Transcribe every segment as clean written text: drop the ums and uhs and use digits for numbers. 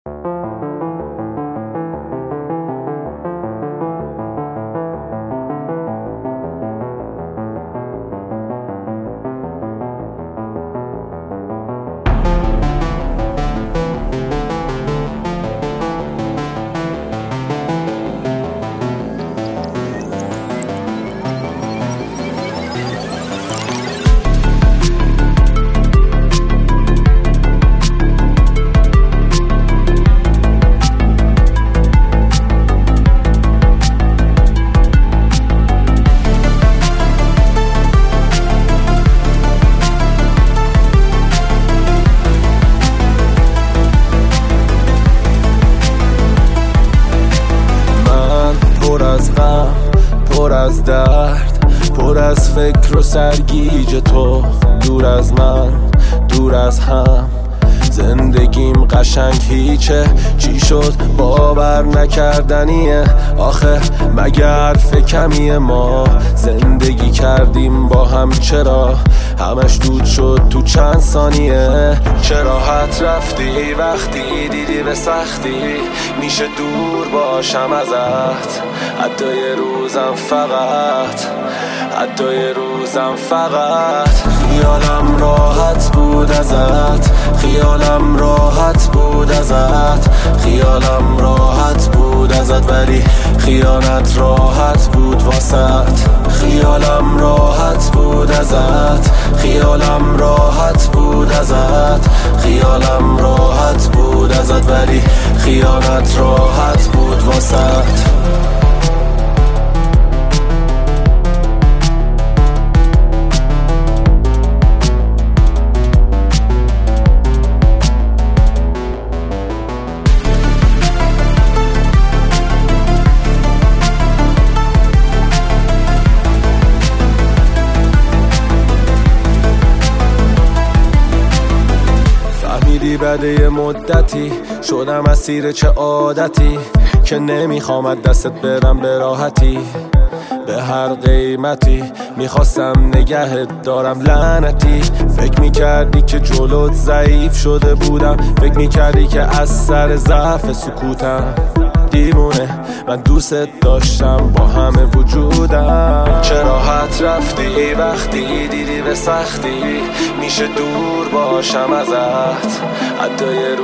پر از درد، پر از فکر و سرگیج تو، دور از من، دور از هم. زندگیم قشنگ هیچه، چی شد باور نکردنیه. آخه مگر کمیه ما زندگی کردیم با هم، چرا همش دود شد تو چند ثانیه؟ چه راحت رفتی وقتی دیدی به سختی میشه دور باشم ازت. حتی یه روزم فقط خیالم راحت بود ازت، خیالم راحت بود ازت، خیالم راحت بود ازت، ولی خیانت راحت بود واسط. خیالم راحت بود ازت، خیالم راحت بود ازت، خیالم راحت بود ازت، ولی خیانت راحت بود واسط. بعد یه مدتی شدم اسیر چه عادتی که نمیخوام دستت برم به راحتی. به هر قیمتی میخواستم نگهت دارم لعنتی. فکر میکردی که جلوت ضعیف شده بودم، فکر میکردی که از سر ضعف سکوتم. دیوونه من دوست داشتم با همه وجودم. چه راحت رفتی وقتی دیدی به سختی میشه دور باشم ازت. حتی یه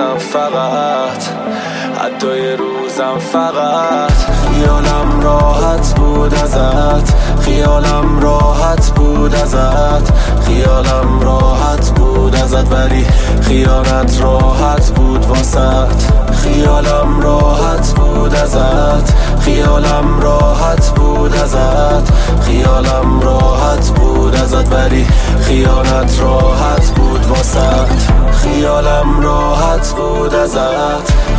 روزم فقط خیالم راحت بود ازت، خیالم راحت بود ازت، خیالم راحت بود ازت، ولی خیانت راحت بود واسط. خیالم راحت بود ازت، خیالم راحت بود ازت، خیالم راحت بود ازت، ولی خیانت راحت بود واسط. خیالم راحت بود ازت،